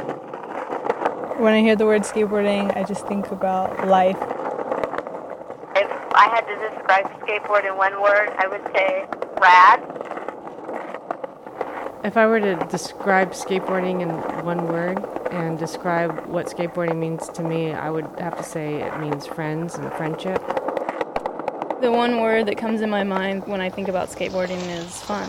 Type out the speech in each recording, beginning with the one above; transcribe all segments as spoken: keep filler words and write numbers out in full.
When I hear the word skateboarding, I just think about life. If I had to describe skateboard in one word, I would say rad. If I were to describe skateboarding in one word and describe what skateboarding means to me, I would have to say it means friends and friendship. The one word that comes in my mind when I think about skateboarding is fun.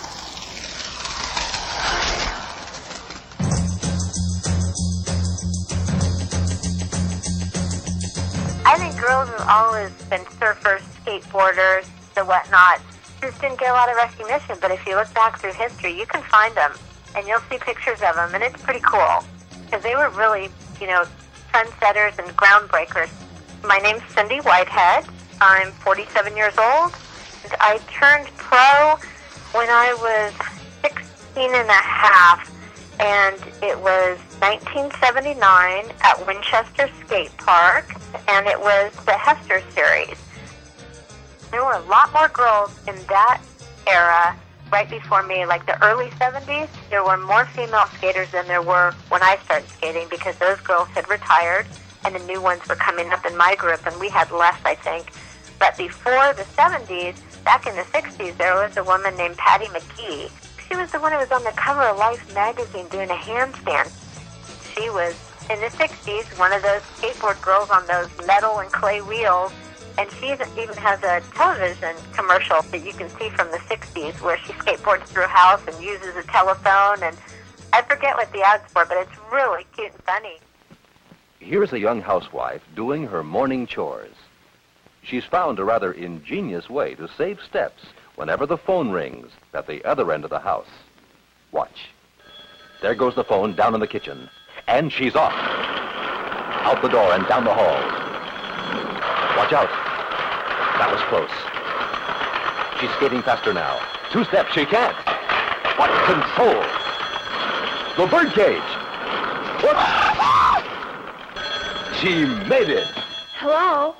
I think girls have always been surfers, skateboarders, the whatnot. Just didn't get a lot of recognition, but if you look back through history, you can find them, and you'll see pictures of them, and it's pretty cool, because they were really, you know, trendsetters and groundbreakers. My name's Cindy Whitehead. I'm forty-seven years old, and I turned pro when I was sixteen and a half, and it was nineteen seventy-nine at Winchester Skate Park, and it was the Hester Series. There were a lot more girls in that era right before me, like the early seventies. There were more female skaters than there were when I started skating because those girls had retired and the new ones were coming up in my group, and we had less, I think. But before the seventies, back in the sixties, there was a woman named Patty McGee. She was the one who was on the cover of Life magazine doing a handstand. She was, in the sixties, one of those skateboard girls on those metal and clay wheels. And she even has a television commercial that you can see from the sixties where she skateboards through a house and uses a telephone. And I forget what the ad's for, but it's really cute and funny. Here's a young housewife doing her morning chores. She's found a rather ingenious way to save steps whenever the phone rings at the other end of the house. Watch. There goes the phone down in the kitchen. And she's off. Out the door and down the hall. Watch out. That was close. She's skating faster now. Two steps, she can't. What control! The birdcage! Whoops! She made it! Hello?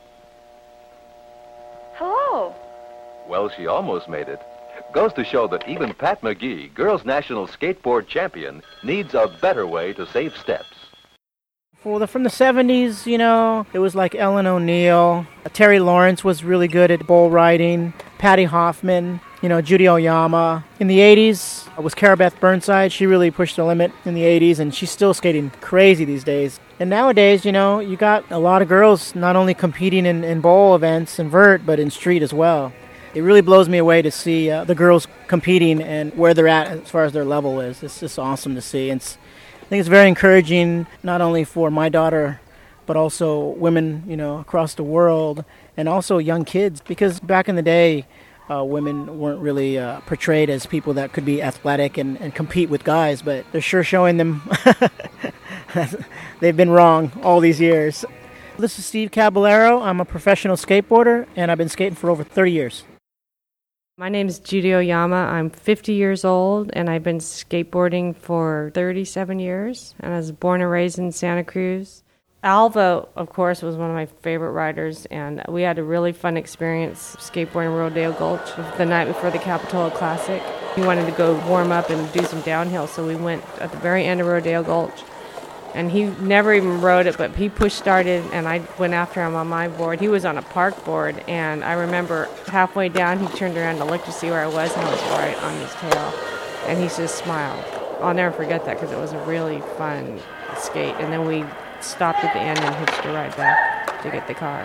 Hello? Well, she almost made it. Goes to show that even Pat McGee, girls' national skateboard champion, needs a better way to save steps. Well, the, from the seventies, you know, it was like Ellen O'Neill. Terry Lawrence was really good at bull riding. Patty Hoffman, you know, Judy Oyama. In the eighties, it was Cara Beth Burnside. She really pushed the limit in the eighties, and she's still skating crazy these days. And nowadays, you know, you got a lot of girls not only competing in, in bowl events and vert, but in street as well. It really blows me away to see uh, the girls competing and where they're at as far as their level is. It's just awesome to see. It's, I think it's very encouraging, not only for my daughter, but also women, you know, across the world, and also young kids. Because back in the day, uh, women weren't really uh, portrayed as people that could be athletic and, and compete with guys, but they're sure showing them they've been wrong all these years. This is Steve Caballero. I'm a professional skateboarder, and I've been skating for over thirty years. My name is Judy Oyama. I'm fifty years old, and I've been skateboarding for thirty-seven years, and I was born and raised in Santa Cruz. Alva, of course, was one of my favorite riders, and we had a really fun experience skateboarding Rodeo Gulch the night before the Capitola Classic. We wanted to go warm up and do some downhill, so we went at the very end of Rodeo Gulch. And he never even rode it, but he push started, and I went after him on my board. He was on a park board, and I remember halfway down, he turned around to look to see where I was, and I was right on his tail. And he just smiled. I'll never forget that because it was a really fun skate. And then we stopped at the end and hitched a ride back to get the car.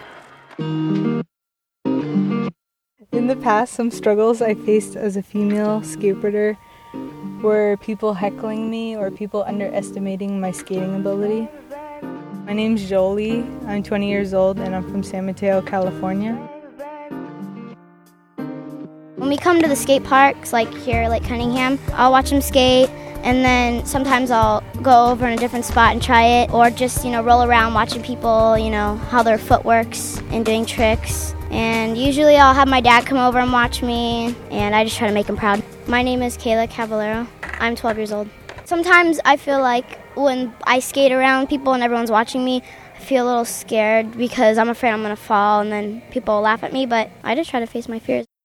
In the past, some struggles I faced as a female skateboarder were people heckling me or people underestimating my skating ability. My name's Jolie. I'm twenty years old and I'm from San Mateo, California. When we come to the skate parks, like here, like Cunningham, I'll watch them skate, and then sometimes I'll go over in a different spot and try it, or just, you know, roll around watching people, you know, how their foot works and doing tricks. And usually I'll have my dad come over and watch me, and I just try to make him proud. My name is Kayla Caballero. I'm twelve years old. Sometimes I feel like when I skate around people and everyone's watching me, I feel a little scared because I'm afraid I'm going to fall and then people will laugh at me, but I just try to face my fears.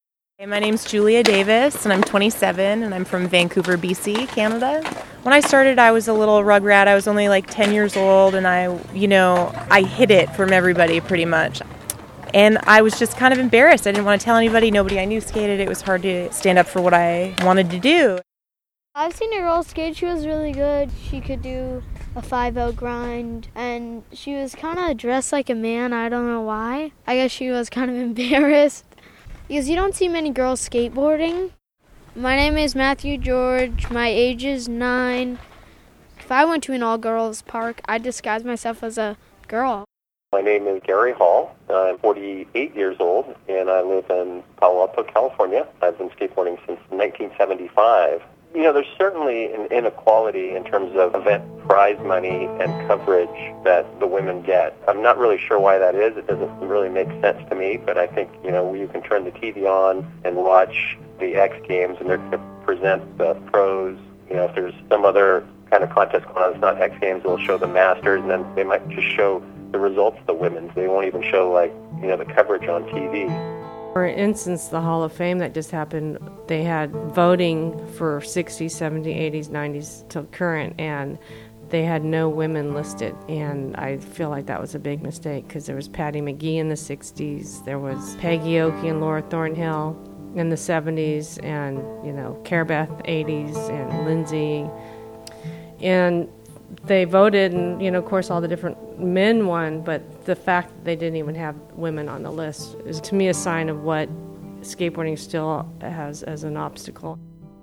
My name's Julia Davis, and I'm twenty-seven, and I'm from Vancouver, B C, Canada. When I started, I was a little rugrat. I was only like ten years old, and I, you know, I hid it from everybody pretty much. And I was just kind of embarrassed. I didn't want to tell anybody. Nobody I knew skated. It was hard to stand up for what I wanted to do. I've seen a girl skate. She was really good. She could do a five oh grind, and she was kind of dressed like a man. I don't know why. I guess she was kind of embarrassed. Because you don't see many girls skateboarding. My name is Matthew George. My age is nine. If I went to an all-girls park, I'd disguise myself as a girl. My name is Gary Hall. I'm forty-eight years old, and I live in Palo Alto, California. I've been skateboarding since nineteen seventy-five. You know, there's certainly an inequality in terms of event prize money and coverage that the women get. I'm not really sure why that is. It doesn't really make sense to me, but I think, you know, you can turn the T V on and watch the X Games, and they're going to present the pros. You know, if there's some other kind of contest going on that's not X Games, they'll show the Masters, and then they might just show the results of the women's. They won't even show, like, you know, the coverage on T V. For instance, the Hall of Fame that just happened, they had voting for sixties, seventies, eighties, nineties till current, and they had no women listed. And I feel like that was a big mistake because there was Patty McGee in the sixties, there was Peggy Oki and Laura Thornhill in the seventies, and, you know, Care Beth eighties, and Lindsay. And they voted, and, you know, of course, all the different men won, but the fact that they didn't even have women on the list is, to me, a sign of what skateboarding still has as an obstacle.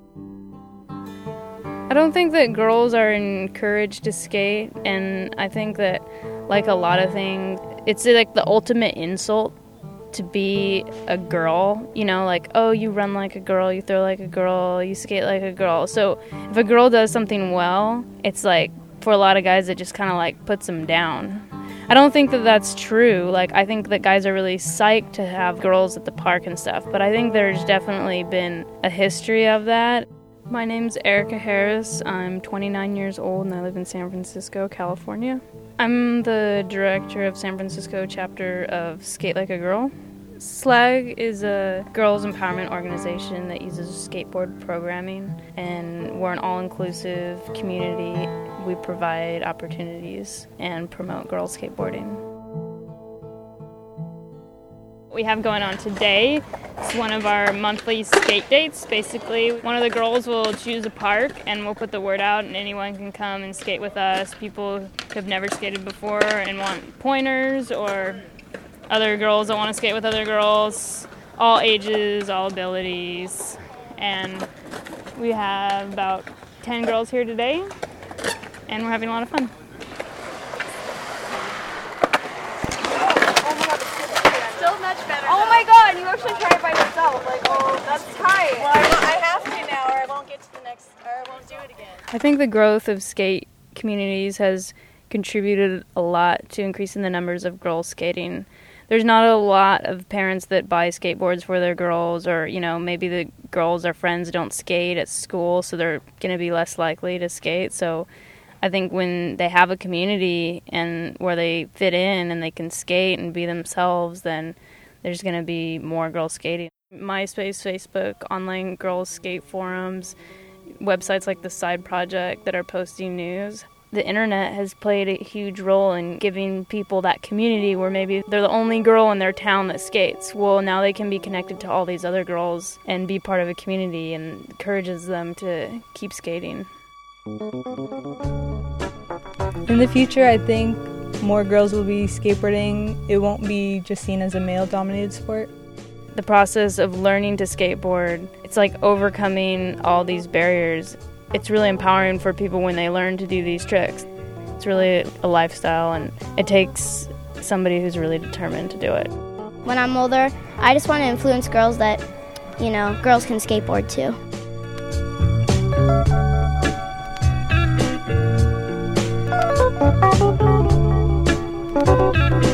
I don't think that girls are encouraged to skate, and I think that, like a lot of things, it's like the ultimate insult to be a girl, you know, like, oh, you run like a girl, you throw like a girl, you skate like a girl. So if a girl does something well, it's like, for a lot of guys, it just kind of like puts them down. I don't think that that's true. Like, I think that guys are really psyched to have girls at the park and stuff, but I think there's definitely been a history of that. My name's Erica Harris. I'm twenty-nine years old, and I live in San Francisco, California. I'm the director of San Francisco chapter of Skate Like a Girl. SLAG is a girls' empowerment organization that uses skateboard programming, and we're an all-inclusive community. We provide opportunities and promote girls skateboarding. What we have going on today is one of our monthly skate dates. Basically, one of the girls will choose a park, and we'll put the word out, and anyone can come and skate with us. People who have never skated before and want pointers, or other girls that want to skate with other girls, all ages, all abilities. And we have about ten girls here today, and we're having a lot of fun. Still much better. Oh my god, you actually try it by yourself. Like, oh, that's tight. Well, I, I have to now, or I won't get to the next, or I won't do it again. I think the growth of skate communities has contributed a lot to increasing the numbers of girls skating. There's not a lot of parents that buy skateboards for their girls, or, you know, maybe the girls or friends don't skate at school, so they're going to be less likely to skate. So I think when they have a community and where they fit in and they can skate and be themselves, then there's going to be more girls skating. MySpace, Facebook, online girls skate forums, websites like the Side Project that are posting news. The internet has played a huge role in giving people that community where maybe they're the only girl in their town that skates. Well, now they can be connected to all these other girls and be part of a community, and encourages them to keep skating. In the future, I think more girls will be skateboarding. It won't be just seen as a male-dominated sport. The process of learning to skateboard, it's like overcoming all these barriers. It's really empowering for people when they learn to do these tricks. It's really a lifestyle, and it takes somebody who's really determined to do it. When I'm older, I just want to influence girls that, you know, girls can skateboard too. Thank you.